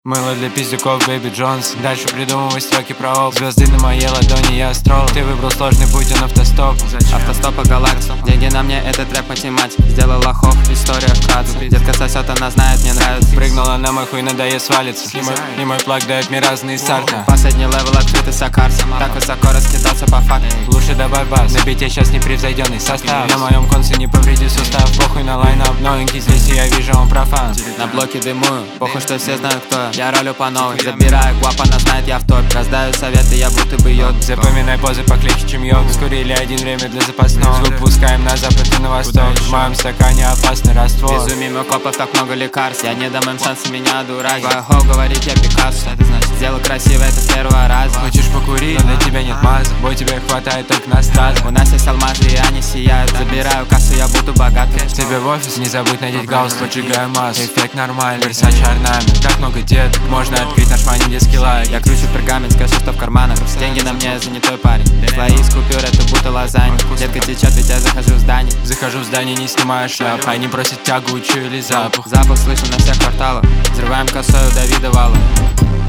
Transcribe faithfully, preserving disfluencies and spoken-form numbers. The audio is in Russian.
Мыло для пиздюков, Бэйби Джонс. Дальше придумывай строки про оп. Звезды на моей ладони, я астролог. Ты выбрал сложный путь, он автостоп. Зачем? Автостоп по галактике. Деньги на мне, этот рэп математик. Сделал лохов, история вкратце. Детка сосет, она знает, мне нравится. Прыгнула на мой хуй, надоест свалится. И мой, и мой плаг дает мне разные старта. Последний левел открытый сокарса. Так высоко раскидаться по факту. Лучше добавь бас, на бите сейчас непревзойденный состав. На моем конце не повреди сустав. Похуй на лайнап, новенький здесь и я вижу, он профан. На блоке дымую, похуй, что все знают, кто я. Я ролю по новой, забираю гуап, она знает, я в топе. Раздаю советы, я будто бы йод. Запоминай позы покличе, чем йог. Скурили один время для запасного. Звук пускаем на запад и на восток. В моем стакане опасный раствор. Везу мимо копов так много лекарств. Я не дам им шанса меня дурак. Хо, говорит, я Пикассо. Что это значит? Сделал красиво, это с первого раза. Хочешь покурить, но для тебя нет маза. Бой, тебе хватает только на стазы. У нас есть алмазы и они сияют. Забираю кассу, я буду богатый. Тебе в офис, не забудь надеть гаусс. Поджигаю массу, эффект нормальный. Версаче орнамент, так много деток. Можно открыть наш мани детский лайк. Я кручу пергамент, скажи, что в карманах. Деньги на мне, занятой парень. Слои из купюр, это будто лазанья. Детка течет, ведь я захожу в здание. Захожу в здание, не снимаю шляпу. Они просят тягучую или запах. Запах слышу на всех кварталах. Взрываем косой у Давида Вала.